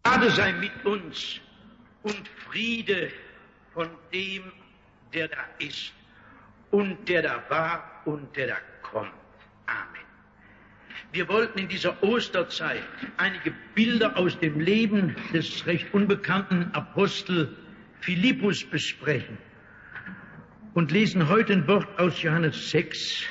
Gnade sei mit uns und Friede von dem, der da ist und der da war und der da kommt. Amen. Wir wollten in dieser Osterzeit einige Bilder aus dem Leben des recht unbekannten Apostel Philippus besprechen und lesen heute ein Wort aus Johannes 6.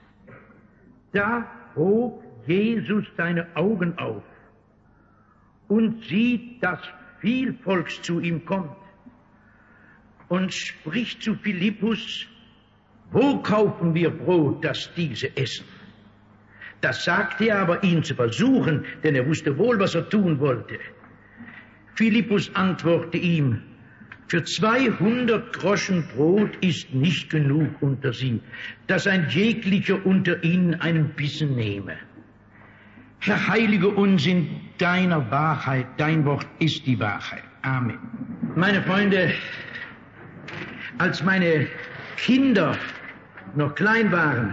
Da hob Jesus seine Augen auf und sieht, dass viel Volks zu ihm kommt und spricht zu Philippus: Wo kaufen wir Brot, dass diese essen? Das sagte er aber, ihn zu versuchen, denn er wusste wohl, was er tun wollte. Philippus antwortete ihm: Für 200 Groschen Brot ist nicht genug unter sie, dass ein jeglicher unter ihnen einen Bissen nehme. Herr, heilige uns in deiner Wahrheit, dein Wort ist die Wahrheit. Amen. Meine Freunde, als meine Kinder noch klein waren,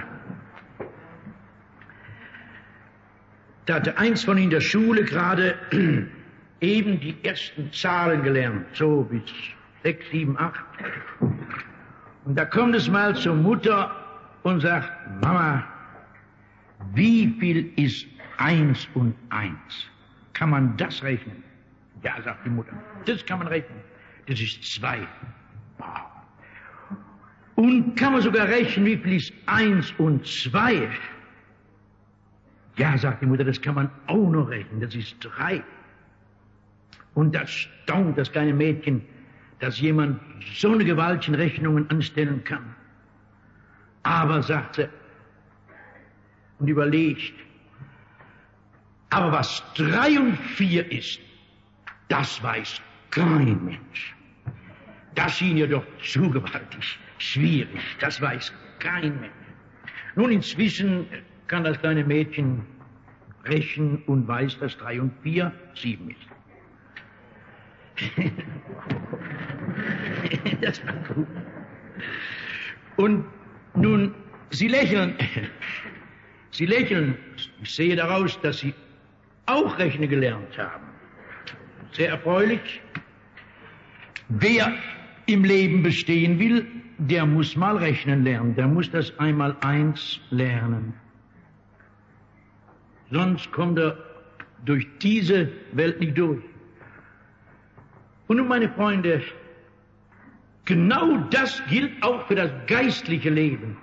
da hatte eins von ihnen in der Schule gerade eben die ersten Zahlen gelernt, so bis 6, 7, 8. Und da kommt es mal zur Mutter und sagt: Mama, wie viel ist 1 und 1? Kann man das rechnen? Ja, sagt die Mutter, das kann man rechnen. Das ist 2. Und kann man sogar rechnen, wie viel ist 1 und 2? Ja, sagt die Mutter, das kann man auch noch rechnen, das ist 3. Und das staunt das kleine Mädchen, dass jemand so eine gewaltigen Rechnungen anstellen kann. Aber, sagt sie, und überlegt, aber was 3 und 4 ist, das weiß kein Mensch. Das schien ihr doch zu gewaltig schwierig, das weiß kein Mensch. Nun, inzwischen kann das kleine Mädchen rechnen und weiß, dass 3 und 4 7 ist. Das war gut. Und nun, Sie lächeln. Sie lächeln. Ich sehe daraus, dass Sie auch rechnen gelernt haben. Sehr erfreulich. Wer im Leben bestehen will, der muss mal rechnen lernen. Der muss das Einmaleins lernen. Sonst kommt er durch diese Welt nicht durch. Und nun, meine Freunde, genau das gilt auch für das geistliche Leben.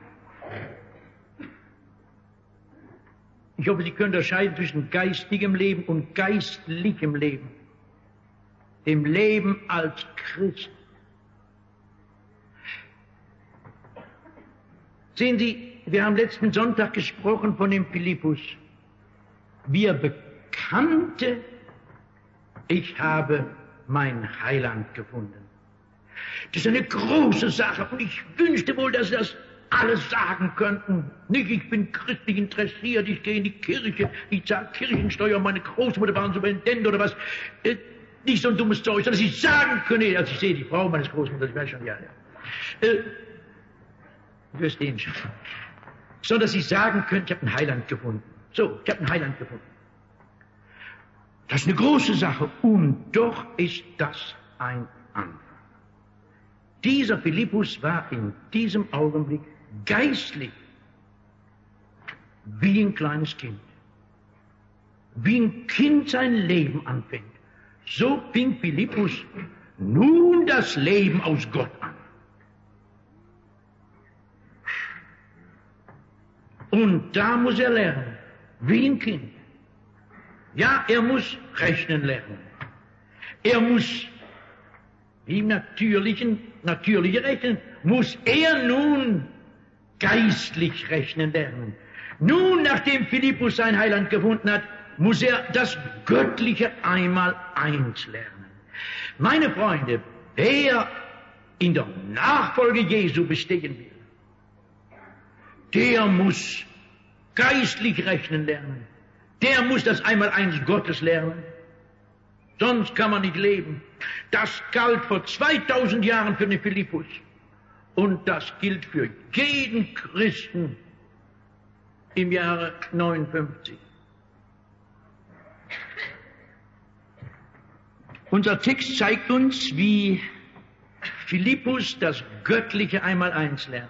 Ich hoffe, Sie können unterscheiden zwischen geistigem Leben und geistlichem Leben. Dem Leben als Christ. Sehen Sie, wir haben letzten Sonntag gesprochen von dem Philippus. Wie er bekannte, ich habe mein Heiland gefunden. Das ist eine große Sache und ich wünschte wohl, dass Sie das alle sagen könnten. Nicht, ich bin christlich interessiert, ich gehe in die Kirche, ich zahle Kirchensteuer, meine Großmutter war Superintendent oder was. Nicht so ein dummes Zeug, sondern dass Sie sagen können, als ich sehe die Frau meines Großmutters, ich weiß schon, ja. Ich verstehe schon. Sondern dass Sie sagen können, ich habe einen Heiland gefunden. So, ich habe einen Heiland gefunden. Das ist eine große Sache und doch ist das ein Anfang. Dieser Philippus war in diesem Augenblick geistlich wie ein kleines Kind. Wie ein Kind sein Leben anfängt. So fing Philippus nun das Leben aus Gott an. Und da muss er lernen, wie ein Kind. Ja, er muss rechnen lernen. Er muss, wie im natürliche Rechnen, muss er nun geistlich rechnen lernen. Nun, nachdem Philippus sein Heiland gefunden hat, muss er das Göttliche Einmaleins lernen. Meine Freunde, wer in der Nachfolge Jesu bestehen will, der muss geistlich rechnen lernen. Der muss das Einmaleins Gottes lernen. Sonst kann man nicht leben. Das galt vor 2000 Jahren für den Philippus. Und das gilt für jeden Christen im Jahre 59. Unser Text zeigt uns, wie Philippus das Göttliche Einmaleins lernt.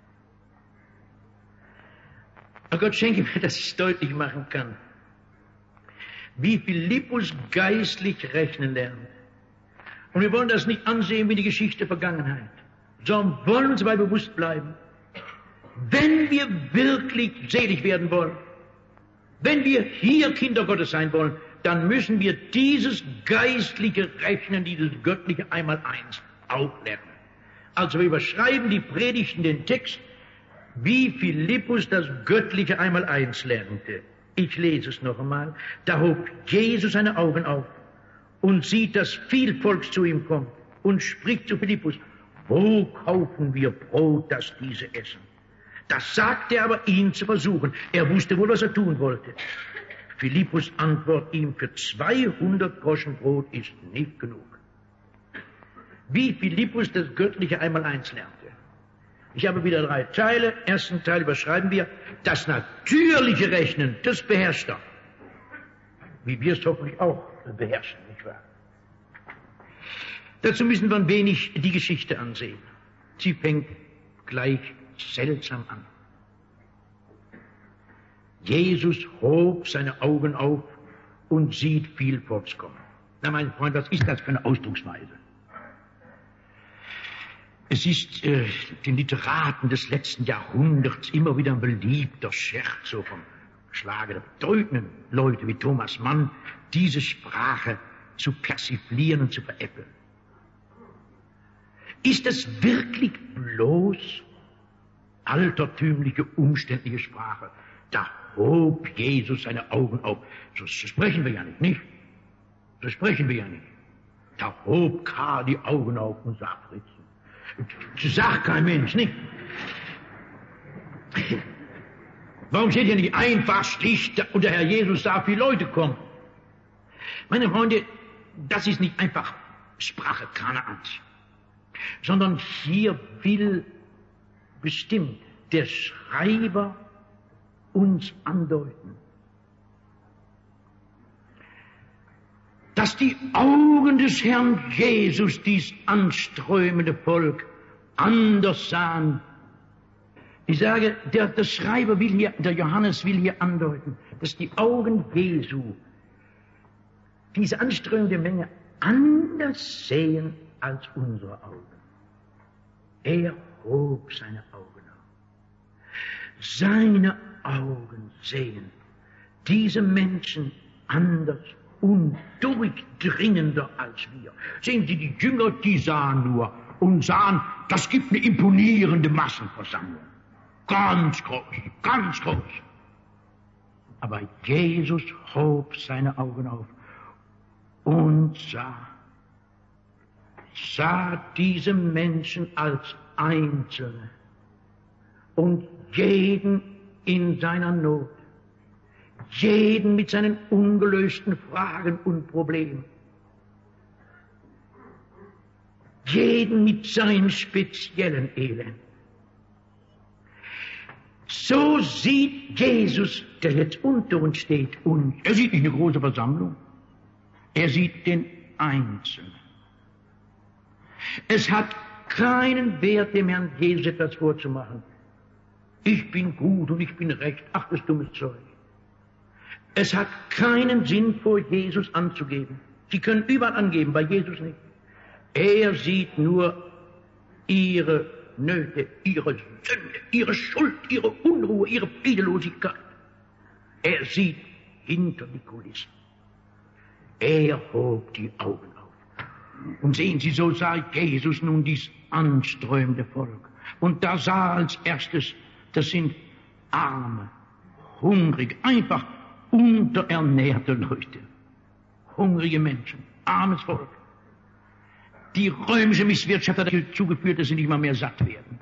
Oh Gott, schenke mir, dass ich es deutlich machen kann. Wie Philippus geistlich rechnen lernt. Und wir wollen das nicht ansehen wie die Geschichte der Vergangenheit, sondern wollen uns dabei bewusst bleiben. Wenn wir wirklich selig werden wollen, wenn wir hier Kinder Gottes sein wollen, dann müssen wir dieses geistliche Rechnen, dieses göttliche Einmaleins auch lernen. Also wir überschreiben die Predigten den Text, wie Philippus das göttliche Einmaleins lernte. Ich lese es noch einmal. Da hob Jesus seine Augen auf und sieht, dass viel Volk zu ihm kommt und spricht zu Philippus: Wo kaufen wir Brot, dass diese essen? Das sagte er aber, ihn zu versuchen. Er wusste wohl, was er tun wollte. Philippus antwortet ihm: Für 200 Groschen Brot ist nicht genug. Wie Philippus das göttliche Einmaleins lernte. Ich habe wieder 3 Teile. Ersten Teil überschreiben wir: Das natürliche Rechnen, das beherrscht er. Wie wir es hoffentlich auch beherrschen, nicht wahr? Dazu müssen wir ein wenig die Geschichte ansehen. Sie fängt gleich seltsam an. Jesus hob seine Augen auf und sieht viel Volks kommen. Na, mein Freund, was ist das für eine Ausdrucksweise? Es ist den Literaten des letzten Jahrhunderts immer wieder ein beliebter Scherz, so vom Schlage der bedeutenden Leute wie Thomas Mann, diese Sprache zu persiflieren und zu veräppeln. Ist es wirklich bloß altertümliche, umständliche Sprache? Da hob Jesus seine Augen auf. So sprechen wir ja nicht? So sprechen wir ja nicht. Da hob Karl die Augen auf und sah Fritzen. Das sagt kein Mensch, nicht? Warum steht hier nicht einfach schlicht, und der Herr Jesus sah viele Leute kommen? Meine Freunde, das ist nicht einfach Sprache Kanaans, sondern hier will bestimmt der Schreiber uns andeuten, dass die Augen des Herrn Jesus dies anströmende Volk anders sahen. Ich sage, der Schreiber will hier, der Johannes will hier andeuten, dass die Augen Jesu diese anströmende Menge anders sehen als unsere Augen. Er hob seine Augen auf. Seine Augen sehen diese Menschen anders und durchdringender als wir. Sehen Sie, die Jünger, die sahen nur und sahen, das gibt eine imponierende Massenversammlung. Ganz groß, ganz groß. Aber Jesus hob seine Augen auf und sah diese Menschen als Einzelne und jeden in seiner Not, jeden mit seinen ungelösten Fragen und Problemen, jeden mit seinem speziellen Elend. So sieht Jesus, der jetzt unter uns steht, und er sieht nicht eine große Versammlung, er sieht den Einzelnen. Es hat keinen Wert, dem Herrn Jesus etwas vorzumachen. Ich bin gut und ich bin recht. Ach, das dummes Zeug. Es hat keinen Sinn, vor Jesus anzugeben. Sie können überall angeben, bei Jesus nicht. Er sieht nur ihre Nöte, ihre Sünde, ihre Schuld, ihre Unruhe, ihre Friedelosigkeit. Er sieht hinter die Kulissen. Er hob die Augen auf. Und sehen Sie, so sah Jesus nun dies anströmende Volk. Und da sah als erstes, das sind arme, hungrige, einfach unterernährte Leute. Hungrige Menschen, armes Volk. Die römische Misswirtschaft hat dazu zugeführt, dass sie nicht mal mehr satt werden.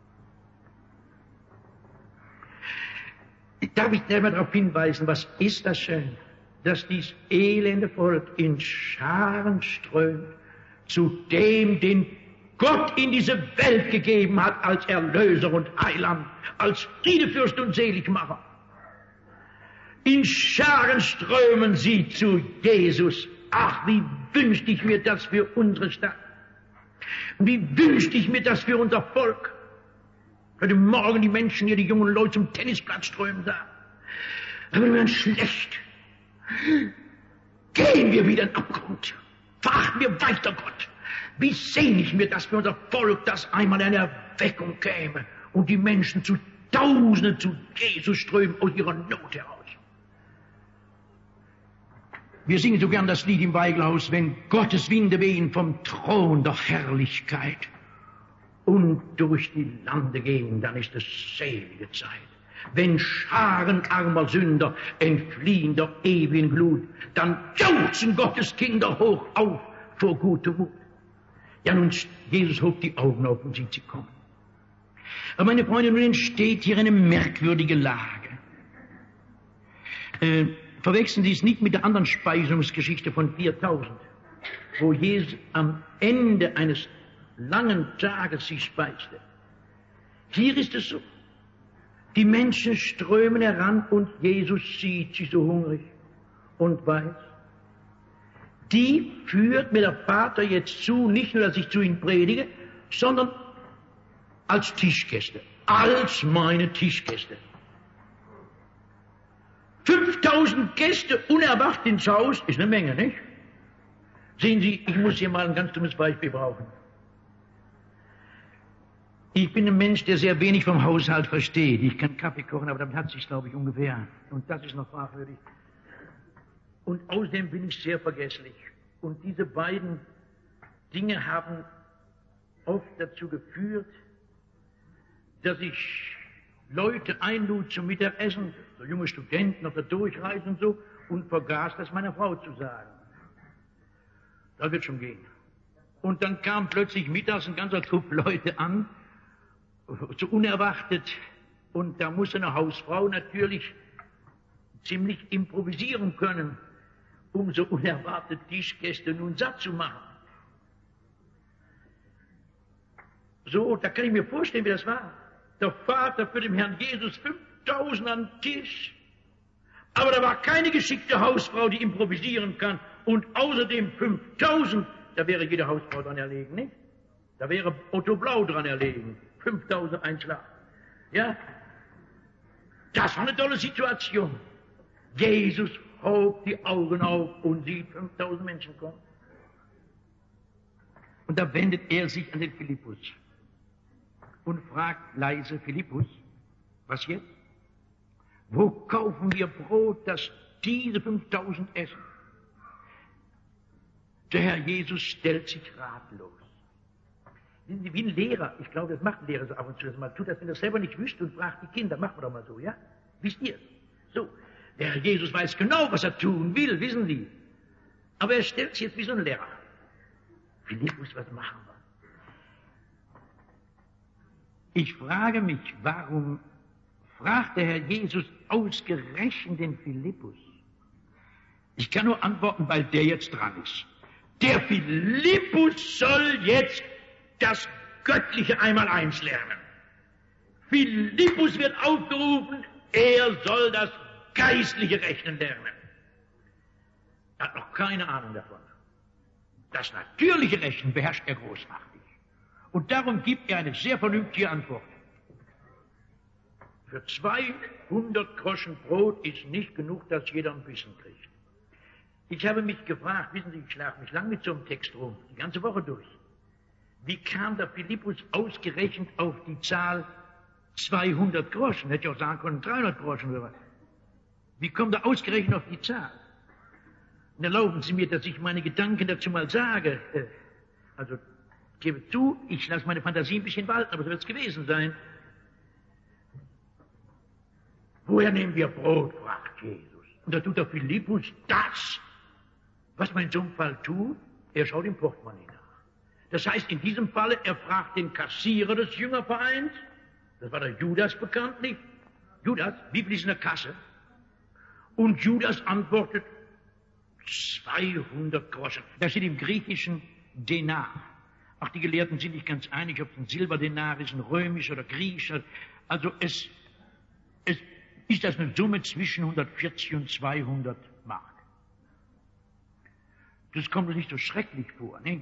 Darf ich einmal darauf hinweisen, was ist das schön, dass dies elende Volk in Scharen strömt zu dem, den Gott in diese Welt gegeben hat als Erlöser und Heiland, als Friedefürst und Seligmacher. In Scharen strömen sie zu Jesus, ach, wie wünschte ich mir das für unsere Stadt. Wie wünschte ich mir das für unser Volk. Heute Morgen die Menschen hier, die jungen Leute zum Tennisplatz strömen da. Aber wir werden schlecht. Gehen wir wieder in den Abgrund. Verachten wir weiter Gott. Wie sehne ich mir das für unser Volk, dass einmal eine Erweckung käme und die Menschen zu Tausenden zu Jesus strömen aus ihrer Not heraus. Wir singen so gern das Lied im Weiglaus, wenn Gottes Winde wehen vom Thron der Herrlichkeit und durch die Lande gehen, dann ist es selige Zeit. Wenn Scharen armer Sünder entfliehen der ewigen Glut, dann jauchzen Gottes Kinder hoch auf vor gutem Mut. Ja, nun, Jesus hob die Augen auf und sieht sie kommen. Aber meine Freunde, nun entsteht hier eine merkwürdige Lage. Verwechseln Sie es nicht mit der anderen Speisungsgeschichte von 4000, wo Jesus am Ende eines langen Tages sie speiste. Hier ist es so. Die Menschen strömen heran und Jesus sieht sie so hungrig und weiß. Die führt mir der Vater jetzt zu, nicht nur, dass ich zu ihnen predige, sondern als Tischgäste, als meine Tischgäste. 5000 Gäste unerwartet ins Haus, ist eine Menge, nicht? Sehen Sie, ich muss hier mal ein ganz dummes Beispiel brauchen. Ich bin ein Mensch, der sehr wenig vom Haushalt versteht. Ich kann Kaffee kochen, aber damit hat es sich, glaube ich, ungefähr. Und das ist noch fragwürdig. Und außerdem bin ich sehr vergesslich. Und diese beiden Dinge haben oft dazu geführt, dass ich Leute einlud zum Mittagessen, so junge Studenten auf der Durchreise und so, und vergaß, das meiner Frau zu sagen. Das wird schon gehen. Und dann kam plötzlich mittags ein ganzer Trupp Leute an, so unerwartet, und da muss eine Hausfrau natürlich ziemlich improvisieren können, um so unerwartet Tischgäste nun satt zu machen. So, da kann ich mir vorstellen, wie das war. Der Vater für den Herrn Jesus 5000 an den Tisch. Aber da war keine geschickte Hausfrau, die improvisieren kann. Und außerdem 5000, da wäre jede Hausfrau dran erlegen, nicht? Da wäre Otto Blau dran erlegen. 5000 ein Schlag. Ja? Das war eine tolle Situation. Jesus hob die Augen auf und sieht 5000 Menschen kommen. Und da wendet er sich an den Philippus und fragt leise: Philippus, was jetzt? Wo kaufen wir Brot, dass diese 5000 essen? Der Herr Jesus stellt sich ratlos. Wissen Sie, wie ein Lehrer, ich glaube, das macht ein Lehrer so ab und zu, mal tut das, wenn er selber nicht wüsste, und fragt die Kinder: Machen wir doch mal so, ja? Wisst ihr? So, der Herr Jesus weiß genau, was er tun will, wissen Sie. Aber er stellt sich jetzt wie so ein Lehrer. Philippus, was machen wir? Ich frage mich, warum fragt der Herr Jesus ausgerechnet den Philippus? Ich kann nur antworten, weil der jetzt dran ist. Der Philippus soll jetzt das Göttliche Einmaleins lernen. Philippus wird aufgerufen, er soll das geistliche Rechnen lernen. Er hat noch keine Ahnung davon. Das natürliche Rechnen beherrscht er großartig. Und darum gibt er eine sehr vernünftige Antwort. Für 200 Groschen Brot ist nicht genug, dass jeder ein bisschen kriegt. Ich habe mich gefragt, wissen Sie, ich schlafe mich lang mit so einem Text rum, die ganze Woche durch. Wie kam der Philippus ausgerechnet auf die Zahl 200 Groschen? Hätte ich auch sagen können, 300 Groschen oder was. Wie kommt er ausgerechnet auf die Zahl? Und erlauben Sie mir, dass ich meine Gedanken dazu mal sage. Also, ich gebe zu, ich lasse meine Fantasie ein bisschen walten, aber so wird es gewesen sein. Woher nehmen wir Brot, fragt Jesus. Und da tut der Philippus das, was man in so einem Fall tut, er schaut im Portemonnaie nach. Das heißt, in diesem Falle, er fragt den Kassierer des Jüngervereins, das war der Judas bekanntlich. Judas, wie viel ist in der Kasse? Und Judas antwortet, 200 Groschen. Das steht im Griechischen Denar. Auch die Gelehrten sind nicht ganz einig, ob es ein Silberdenar ist, ein römischer oder griechischer. Also es ist das eine Summe zwischen 140 und 200 Mark. Das kommt uns nicht so schrecklich vor, ne?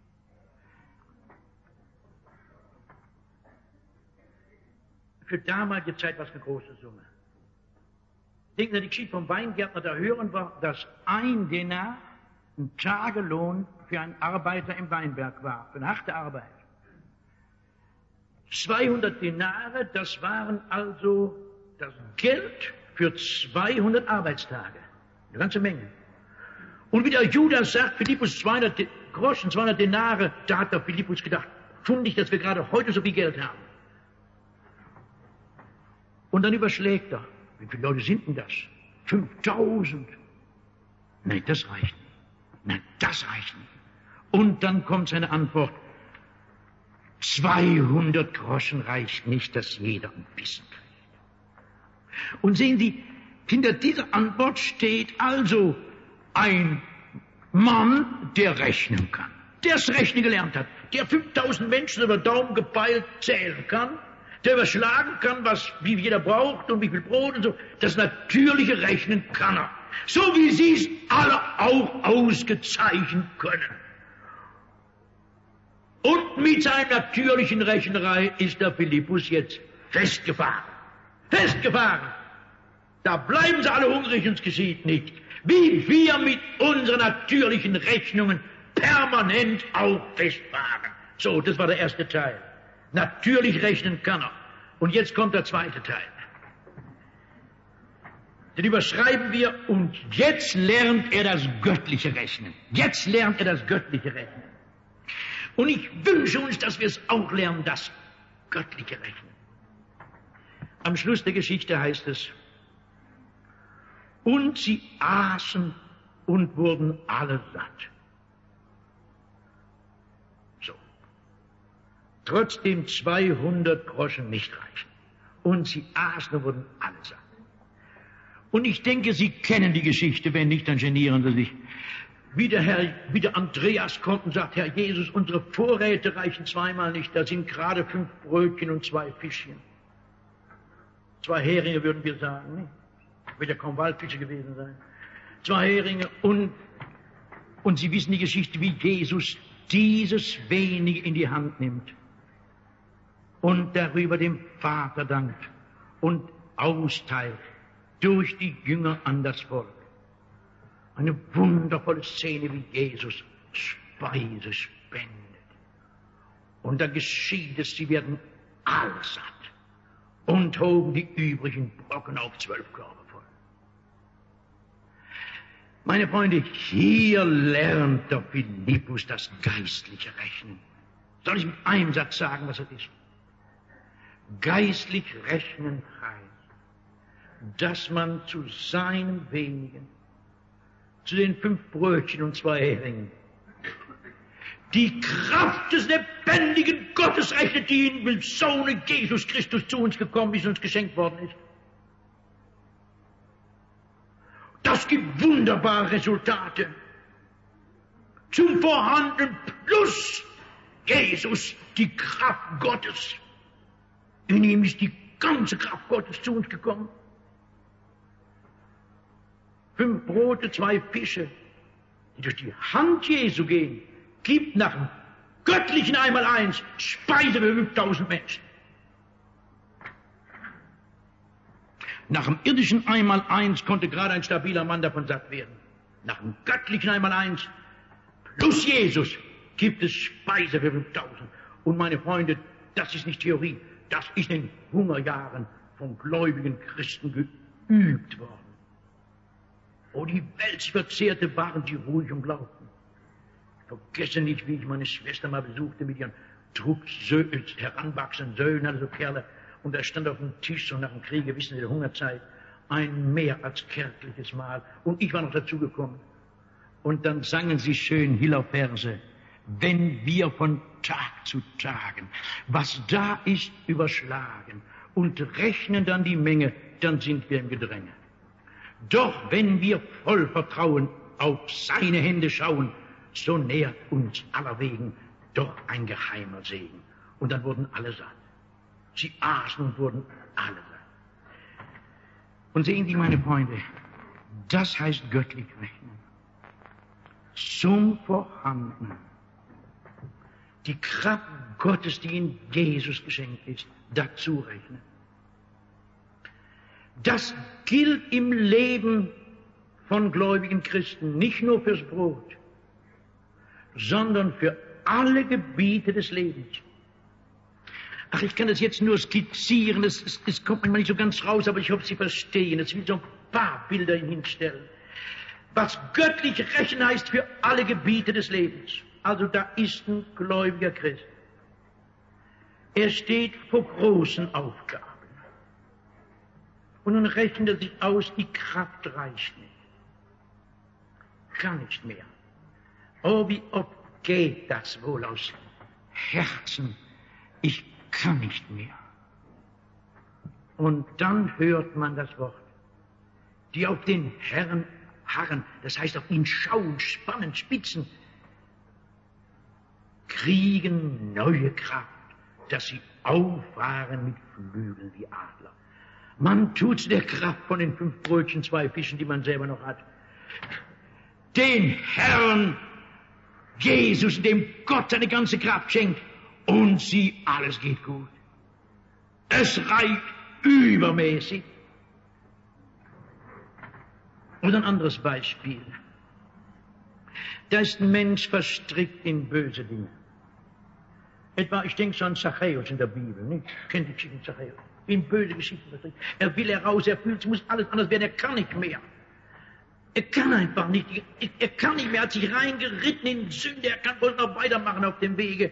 Für damalige Zeit war es eine große Summe. Denken Sie, die Geschichte vom Weingärtner, da hören wir, dass 1 Denar ein Tagelohn für einen Arbeiter im Weinberg war, für eine harte Arbeit. 200 Denare, das waren also das Geld für 200 Arbeitstage. Eine ganze Menge. Und wie der Judas sagt, Philippus 200 Groschen, 200 Denare, da hat der Philippus gedacht, fundig, dass wir gerade heute so viel Geld haben. Und dann überschlägt er. Wie viele Leute sind denn das? 5000. Nein, das reicht nicht. Nein, das reicht nicht. Und dann kommt seine Antwort. 200 Groschen reicht nicht, dass jeder ein bisschen kriegt. Und sehen Sie, hinter dieser Antwort steht also ein Mann, der rechnen kann, der das Rechnen gelernt hat, der 5000 Menschen über Daumen gepeilt zählen kann, der überschlagen kann, wie jeder braucht und wie viel Brot und so. Das natürliche Rechnen kann er. So wie Sie es alle auch ausgezeichnet können. Und mit seiner natürlichen Rechnerei ist der Philippus jetzt festgefahren. Festgefahren! Da bleiben sie alle hungrig und es geschieht nicht. Wie wir mit unseren natürlichen Rechnungen permanent auch festfahren. So, das war der erste Teil. Natürlich rechnen kann er. Und jetzt kommt der zweite Teil. Den überschreiben wir, und jetzt lernt er das göttliche Rechnen. Jetzt lernt er das göttliche Rechnen. Und ich wünsche uns, dass wir es auch lernen, das göttliche Rechnen. Am Schluss der Geschichte heißt es, und sie aßen und wurden alle satt. So. Trotzdem 200 Groschen nicht reichen. Und sie aßen und wurden alle satt. Und ich denke, Sie kennen die Geschichte, wenn nicht, dann genieren Sie sich. Wie der Andreas kommt und sagt, Herr Jesus, unsere Vorräte reichen zweimal nicht, da sind gerade 5 Brötchen und 2 Fischchen. 2 Heringe würden wir sagen, nicht? Wird ja kaum Waldfische gewesen sein. 2 Heringe und Sie wissen die Geschichte, wie Jesus dieses wenige in die Hand nimmt und darüber dem Vater dankt und austeilt durch die Jünger an das Volk. Eine wundervolle Szene, wie Jesus Speise spendet. Und da geschieht es, sie werden alle satt und hoben die übrigen Brocken auf 12 Körbe voll. Meine Freunde, hier lernt der Philippus das geistliche Rechnen. Soll ich mit einem Satz sagen, was es ist? Geistlich rechnen heißt, dass man zu seinem wenigen, zu den 5 Brötchen und 2 Heringen, die Kraft des lebendigen Gottes rechnet, die in dem Sohne Jesus Christus zu uns gekommen ist und uns geschenkt worden ist. Das gibt wunderbare Resultate. Zum Vorhanden plus Jesus, die Kraft Gottes. In ihm ist die ganze Kraft Gottes zu uns gekommen. 5 Brote, 2 Fische, die durch die Hand Jesu gehen, gibt nach dem göttlichen Einmaleins Speise für 5000 Menschen. Nach dem irdischen Einmaleins konnte gerade ein stabiler Mann davon satt werden. Nach dem göttlichen Einmaleins plus Jesus gibt es Speise für 5000. Und meine Freunde, das ist nicht Theorie, das ist in den Hungerjahren von gläubigen Christen geübt worden. Oh, die Welt verzehrte, waren die ruhig und glaubten. Ich vergesse nicht, wie ich meine Schwester mal besuchte mit ihren heranwachsenden Söhnen, also Kerle. Und da stand auf dem Tisch, so nach dem Kriege, wissen Sie, der Hungerzeit, ein mehr als kärgliches Mahl. Und ich war noch dazugekommen. Und dann sangen sie schön Hiller-Verse. Wenn wir von Tag zu Tagen, was da ist, überschlagen und rechnen dann die Menge, dann sind wir im Gedränge. Doch wenn wir voll Vertrauen auf seine Hände schauen, so nährt uns allerwegen doch ein geheimer Segen. Und dann wurden alle satt. Sie aßen und wurden alle satt. Und sehen Sie, meine Freunde, das heißt göttlich rechnen. zum Vorhanden. Die Kraft Gottes, die in Jesus geschenkt ist, dazu rechnen. Das gilt im Leben von gläubigen Christen, nicht nur fürs Brot, sondern für alle Gebiete des Lebens. Ach, ich kann das jetzt nur skizzieren, es kommt manchmal nicht so ganz raus, aber ich hoffe, Sie verstehen. Es will so ein paar Bilder hinstellen. Was göttlich rechnen heißt für alle Gebiete des Lebens. Also da ist ein gläubiger Christ. Er steht vor großen Aufgaben. Und nun rechnet er sich aus, die Kraft reicht nicht. Kann nicht mehr. Oh, wie oft geht das wohl aus Herzen? Ich kann nicht mehr. Und dann hört man das Wort. Die auf den Herrn harren, das heißt auf ihn schauen, spannen, spitzen, kriegen neue Kraft, dass sie auffahren mit Flügeln wie Adler. Man tut's der Kraft von den 5 Brötchen, 2 Fischen, die man selber noch hat. Den Herrn Jesus, dem Gott seine ganze Kraft schenkt, und sie, alles geht gut. Es reicht übermäßig. Und ein anderes Beispiel. Da ist ein Mensch verstrickt in böse Dinge. Etwa, ich denke so an Zachäus in der Bibel, nicht? Kennt die Geschichte Zachäus? In böse Geschichten verstrickt. Er will heraus, er fühlt, es muss alles anders werden, er kann nicht mehr. Er kann einfach nicht, er kann nicht mehr, er hat sich reingeritten in Sünde, er kann wohl noch weitermachen auf dem Wege.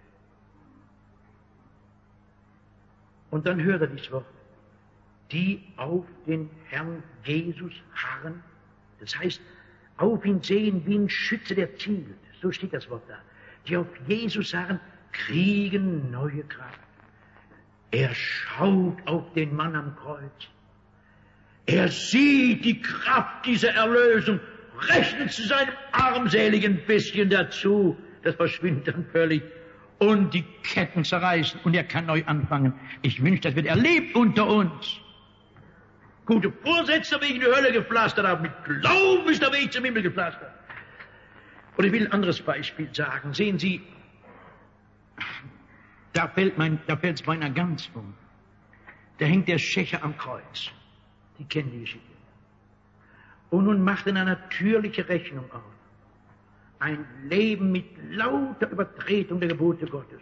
Und dann hört er dieses Wort. Die auf den Herrn Jesus harren, das heißt, auf ihn sehen wie ein Schütze, der zielt. So steht das Wort da. Die auf Jesus harren, kriegen neue Kraft. Er schaut auf den Mann am Kreuz. Er sieht die Kraft dieser Erlösung, rechnet zu seinem armseligen bisschen dazu. Das verschwindet dann völlig. Und die Ketten zerreißen und er kann neu anfangen. Ich wünsche, das wird erlebt unter uns. Gute Vorsätze der Weg in die Hölle gepflastert, aber mit Glauben ist der Weg zum Himmel gepflastert. Und ich will ein anderes Beispiel sagen. Sehen Sie, da fällt's beinahe ganz um. Da hängt der Schächer am Kreuz. Sie kennen die Geschichte. Und nun macht er eine natürliche Rechnung auf. Ein Leben mit lauter Übertretung der Gebote Gottes.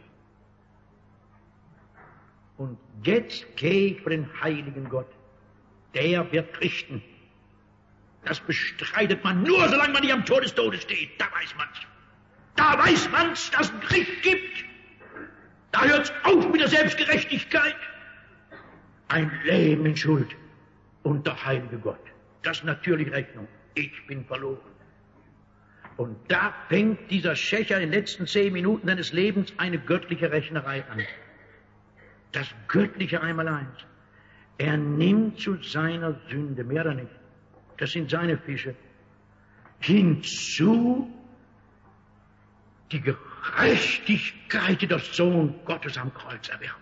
Und jetzt gehe ich vor den heiligen Gott. Der wird richten. Das bestreitet man nur, solange man nicht am Tor des Todes steht. Da weiß man's. Da weiß man's, dass es ein Gericht gibt. Da hört's auf mit der Selbstgerechtigkeit. Ein Leben in Schuld. Und der heilige Gott. Das ist natürlich Rechnung. Ich bin verloren. Und da fängt dieser Schächer in den letzten 10 Minuten seines Lebens eine göttliche Rechnerei an. Das göttliche Einmaleins. Er nimmt zu seiner Sünde, mehr oder nicht, das sind seine Fische, hinzu die Gerechtigkeit, die der Sohn Gottes am Kreuz erwirbt.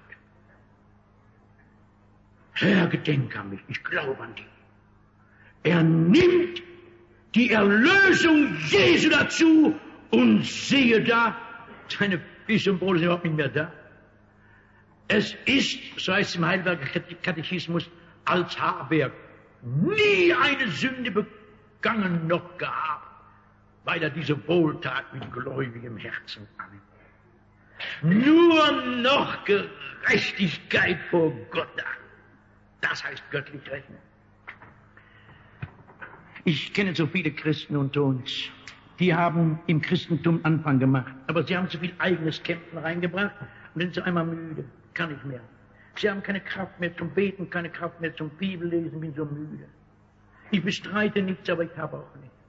Herr, gedenk an mich, ich glaube an dich. Er nimmt die Erlösung Jesu dazu und siehe da, seine Fische und Brote sind überhaupt nicht mehr da. Es ist, so heißt es im Heidelberger Katechismus, als habe er nie eine Sünde begangen noch gehabt, weil er diese Wohltat mit gläubigem Herzen annimmt. Nur noch Gerechtigkeit vor Gott da. Das heißt göttlich rechnen. Ich kenne so viele Christen unter uns, die haben im Christentum Anfang gemacht, aber sie haben zu viel eigenes Kämpfen reingebracht und sind sie einmal müde, kann nicht mehr. Sie haben keine Kraft mehr zum Beten, keine Kraft mehr zum Bibellesen, bin so müde. Ich bestreite nichts, aber ich habe auch nichts.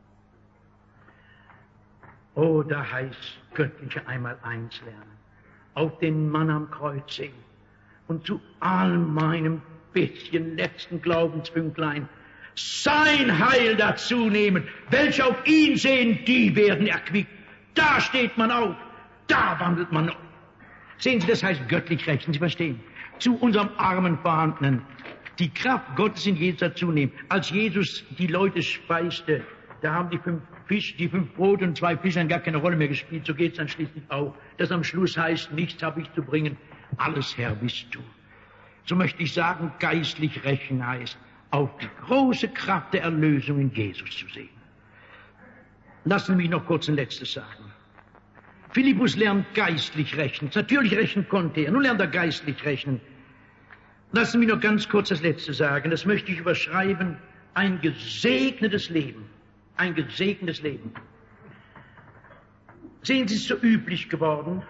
Oh, da heißt göttliche Einmaleins lernen. Auf den Mann am Kreuz sehen und zu all meinem bisschen letzten Glaubenspünktlein sein Heil dazu nehmen. Welche auf ihn sehen, die werden erquickt. Da steht man auf, da wandelt man auf. Sehen Sie, das heißt göttlich rechnen, Sie verstehen. Zu unserem armen Vorhandenen die Kraft Gottes in Jesus dazu nehmen. Als Jesus die Leute speiste, Da haben die 5 Brote und 2 Fische gar keine Rolle mehr gespielt. So geht es dann schließlich auch, dass am Schluss heißt, nichts habe ich zu bringen, alles Herr bist du. So möchte ich sagen, geistlich rechnen heißt, auf die große Kraft der Erlösung in Jesus zu sehen. Lassen Sie mich noch kurz ein letztes sagen. Philippus lernt geistlich rechnen. Natürlich rechnen konnte er, nun lernt er geistlich rechnen. Lassen Sie mich noch ganz kurz das Letzte sagen. Das möchte ich überschreiben. Ein gesegnetes Leben. Ein gesegnetes Leben. Sehen Sie, es ist so üblich geworden,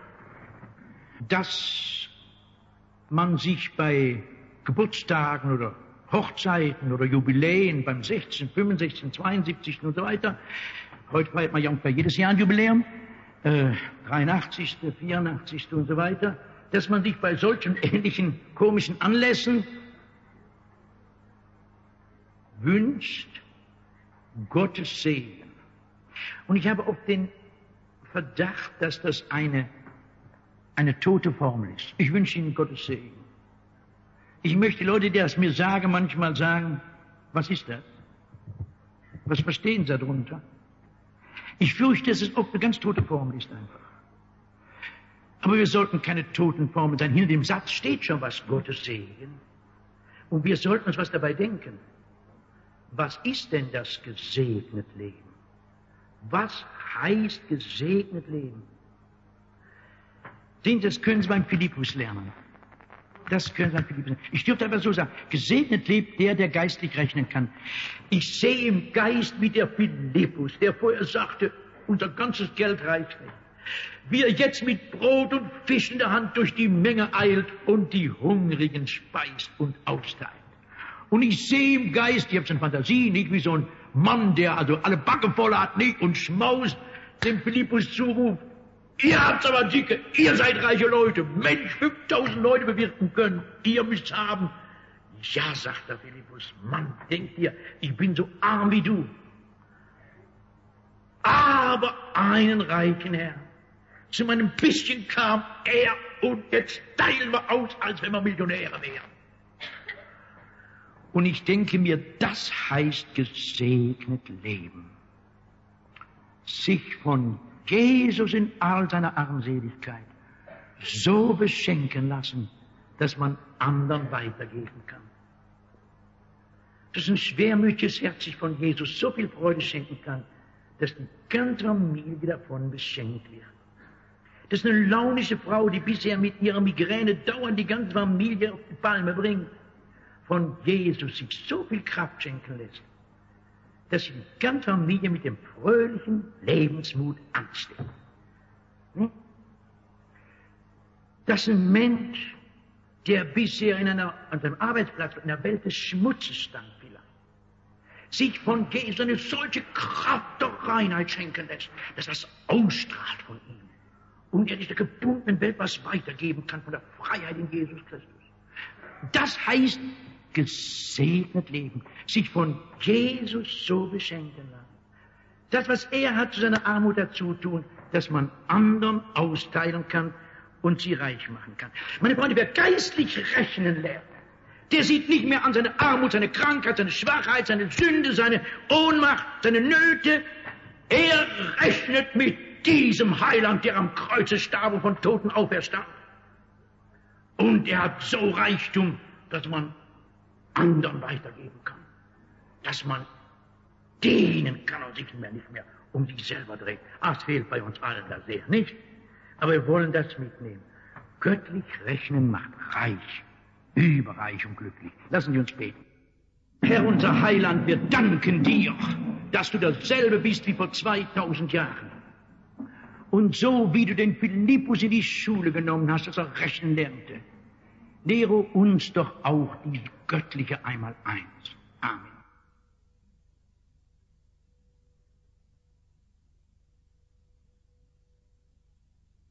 dass man sich bei Geburtstagen oder Hochzeiten oder Jubiläen beim 16., 65., 72. und so weiter, heute feiert man ja ungefähr jedes Jahr ein Jubiläum, 83., 84. und so weiter, dass man sich bei solchen ähnlichen komischen Anlässen wünscht Gottes Segen. Und ich habe oft den Verdacht, dass das eine tote Formel ist. Ich wünsche Ihnen Gottes Segen. Ich möchte Leute, die das mir sagen, manchmal sagen, was ist das? Was verstehen Sie darunter? Ich fürchte, dass es oft eine ganz tote Formel ist einfach. Aber wir sollten keine toten Formeln sein. Hinter dem Satz steht schon was, Gottes Segen. Und wir sollten uns was dabei denken. Was ist denn das gesegnet Leben? Was heißt gesegnet Leben? Sehen Sie, das können Sie beim Philippus lernen. Das können Sie beim Philippus lernen. Ich dürfte aber so sagen, gesegnet lebt der geistlich rechnen kann. Ich sehe im Geist wie der Philippus, der vorher sagte, unser ganzes Geld reicht nicht. Wie er jetzt mit Brot und Fisch in der Hand durch die Menge eilt und die Hungrigen speist und austeilt. Und ich sehe im Geist, ich habe so eine Fantasie, nicht wie so ein Mann, der also alle Backe voll hat, nicht, und schmaust, dem Philippus zuruft, ihr habt's aber dicke, ihr seid reiche Leute, Mensch, 5000 Leute bewirten können, ihr müsst's haben. Ja, sagt der Philippus, Mann, denk dir, ich bin so arm wie du. Aber einen reichen Herrn. Zu meinem bisschen kam er und jetzt teilen wir aus, als wenn wir Millionäre wären. Und ich denke mir, das heißt gesegnet leben. Sich von Jesus in all seiner Armseligkeit so beschenken lassen, dass man anderen weitergeben kann. Dass ein schwermütiges Herz sich von Jesus so viel Freude schenken kann, dass die ganze Familie davon beschenkt wird. Dass eine launische Frau, die bisher mit ihrer Migräne dauernd die ganze Familie auf die Palme bringt, von Jesus sich so viel Kraft schenken lässt, dass sie die ganze Familie mit dem fröhlichen Lebensmut ansteckt. Dass ein Mensch, der bisher an seinem Arbeitsplatz in der Welt des Schmutzes stand vielleicht, sich von Jesus eine solche Kraft der Reinheit schenken lässt, dass das ausstrahlt von ihm und er dieser gebundenen Welt was weitergeben kann von der Freiheit in Jesus Christus. Das heißt gesegnet leben, sich von Jesus so beschenken lassen. Das, was er hat, zu seiner Armut dazu tun, dass man anderen austeilen kann und sie reich machen kann. Meine Freunde, wer geistlich rechnen lernt, der sieht nicht mehr an seine Armut, seine Krankheit, seine Schwachheit, seine Sünde, seine Ohnmacht, seine Nöte. Er rechnet mit diesem Heiland, der am Kreuze starb und von Toten auferstand. Und er hat so Reichtum, dass man anderen weitergeben kann. Dass man dienen kann und sich nicht mehr um sich selber dreht. Das fehlt bei uns allen da sehr, nicht? Aber wir wollen das mitnehmen. Göttlich rechnen macht reich, überreich und glücklich. Lassen Sie uns beten. Herr, unser Heiland, wir danken dir, dass du dasselbe bist wie vor 2000 Jahren. Und so, wie du den Philippus in die Schule genommen hast, dass er rechnen lernte, lehre uns doch auch die göttliche Einmaleins. Amen.